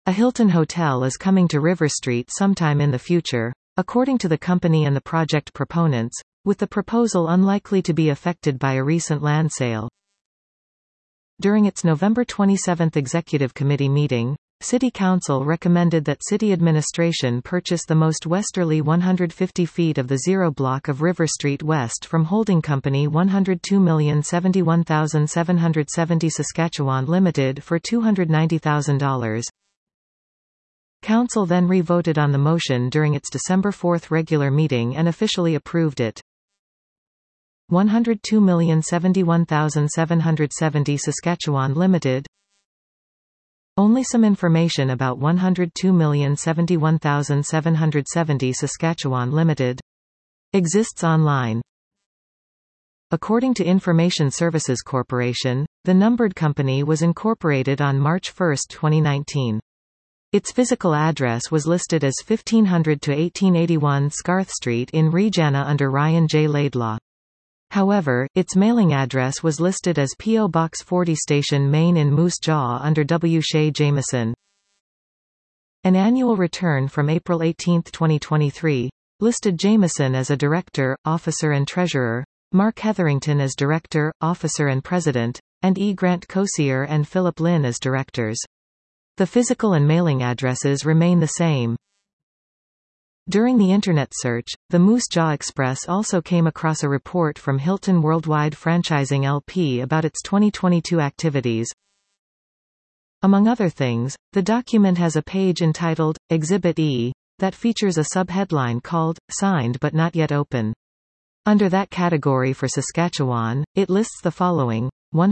A Hilton hotel is coming to River Street sometime in the future, according to the company and the project proponents, with the proposal unlikely to be affected by a recent land sale. During its November 27 Executive Committee meeting, City Council recommended that City Administration purchase the most westerly 150 feet of the Zero Block of River Street West from holding company 102,071,770 Saskatchewan Limited for $290,000. Council then re-voted on the motion during its December 4 regular meeting and officially approved it. 102,071,770 Saskatchewan Limited. Only some information about 102,071,770 Saskatchewan Limited exists online. According to Information Services Corporation, the numbered company was incorporated on March 1, 2019. Its physical address was listed as 1500 to 1881 Scarth Street in Regina under Ryan J. Laidlaw. However, its mailing address was listed as P.O. Box 40 Station Main in Moose Jaw under W. Shea Jameson. An annual return from April 18, 2023, listed Jameson as a director, officer and treasurer, Mark Hetherington as director, officer and president, and E. Grant Kosier and Philip Lynn as directors. The physical and mailing addresses remain the same. During the Internet search, the Moose Jaw Express also came across a report from Hilton Worldwide Franchising LP about its 2022 activities. Among other things, the document has a page entitled, Exhibit E, that features a subheadline called, Signed but Not Yet Open. Under that category for Saskatchewan, it lists the following: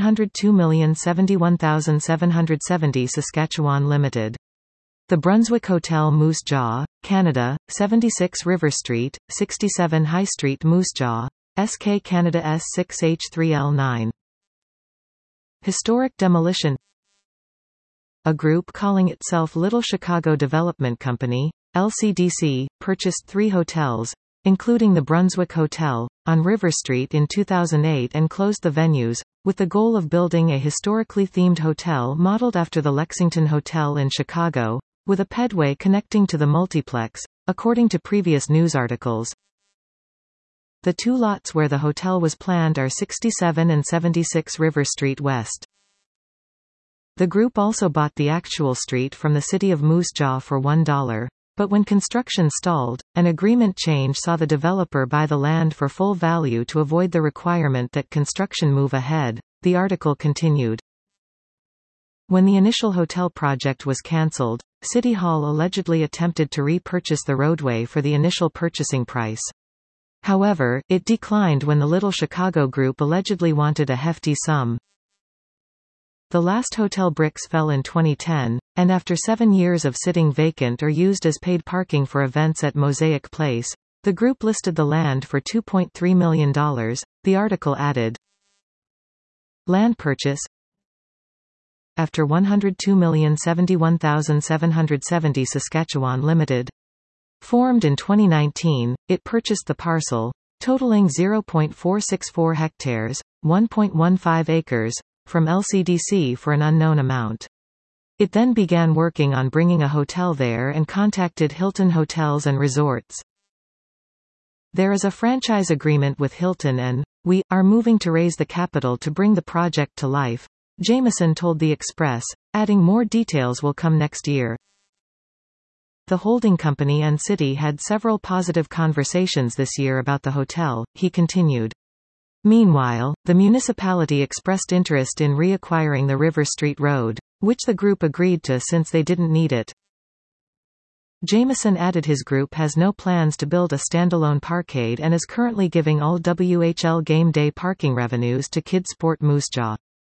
102,071,770 Saskatchewan Limited. The Brunswick Hotel Moose Jaw, Canada, 76 River Street, 67 High Street Moose Jaw, SK Canada S6H3L9. Historic demolition. A group calling itself Little Chicago Development Company, LCDC, purchased 3 hotels, including the Brunswick Hotel, on River Street in 2008 and closed the venues, with the goal of building a historically themed hotel modeled after the Lexington Hotel in Chicago, with a pedway connecting to the multiplex, according to previous news articles. The 2 lots where the hotel was planned are 67 and 76 River Street West. The group also bought the actual street from the city of Moose Jaw for $1, but when construction stalled, an agreement change saw the developer buy the land for full value to avoid the requirement that construction move ahead, the article continued. When the initial hotel project was cancelled, City Hall allegedly attempted to repurchase the roadway for the initial purchasing price. However, it declined when the Little Chicago Group allegedly wanted a hefty sum. The last hotel bricks fell in 2010, and after 7 years of sitting vacant or used as paid parking for events at Mosaic Place, the group listed the land for $2.3 million, the article added. Land purchase. After 102,071,770 Saskatchewan Limited. Formed in 2019, it purchased the parcel, totaling 0.464 hectares, 1.15 acres, from LCDC for an unknown amount. It then began working on bringing a hotel there and contacted Hilton Hotels and Resorts. There is a franchise agreement with Hilton and, we are moving to raise the capital to bring the project to life, Jameson told the Express, adding more details will come next year. The holding company and city had several positive conversations this year about the hotel, he continued. Meanwhile, the municipality expressed interest in reacquiring the River Street Road, which the group agreed to since they didn't need it. Jameson added his group has no plans to build a standalone parkade and is currently giving all WHL game day parking revenues to Kidsport Moose Jaw.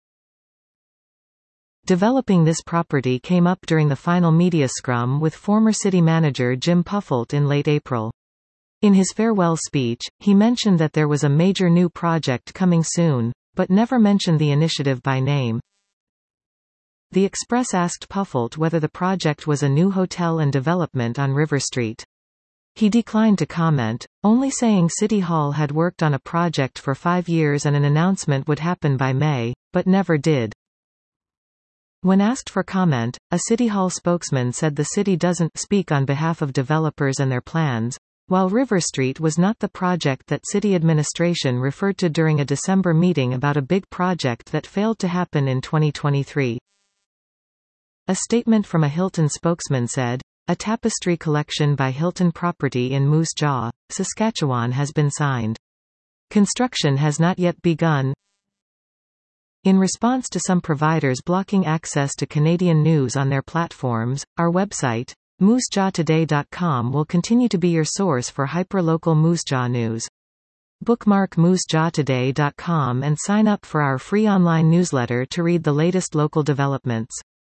Developing this property came up during the final media scrum with former city manager Jim Puffolt in late April. In his farewell speech, he mentioned that there was a major new project coming soon, but never mentioned the initiative by name. The Express asked Puffolt whether the project was a new hotel and development on River Street. He declined to comment, only saying City Hall had worked on a project for 5 years and an announcement would happen by May, but never did. When asked for comment, a City Hall spokesman said the city doesn't speak on behalf of developers and their plans, while River Street was not the project that city administration referred to during a December meeting about a big project that failed to happen in 2023. A statement from a Hilton spokesman said, "A tapestry collection by Hilton Property in Moose Jaw, Saskatchewan has been signed. Construction has not yet begun." In response to some providers blocking access to Canadian news on their platforms, our website, moosejawtoday.com, will continue to be your source for hyperlocal Moose Jaw news. Bookmark moosejawtoday.com and sign up for our free online newsletter to read the latest local developments.